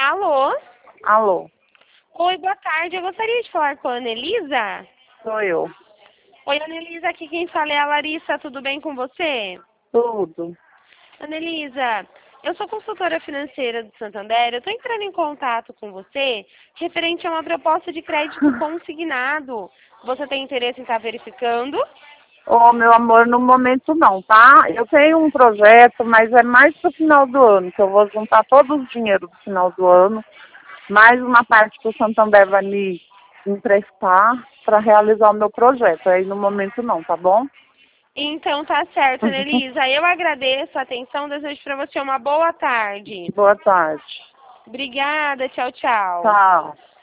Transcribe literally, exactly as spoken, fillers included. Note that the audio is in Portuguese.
Alô? Alô, Oi, boa tarde. Eu gostaria de falar com a Anelisa. sou eu. Oi, Anelisa, aqui quem fala é a Larissa. Tudo bem com você? Tudo. Anelisa, eu sou consultora financeira do Santander. Eu estou entrando em contato com você referente a uma proposta de crédito consignado. Você tem interesse em estar verificando? Ô, meu amor, no momento não, tá? Eu tenho um projeto, mas é mais pro final do ano, que eu vou juntar todo o dinheiro do final do ano, mais uma parte que o Santander vai me emprestar para realizar o meu projeto. Aí no momento não, tá bom? Então tá certo, Anelisa. Eu agradeço a atenção. Desejo para você uma boa tarde. Boa tarde. Obrigada. Tchau, tchau. Tchau.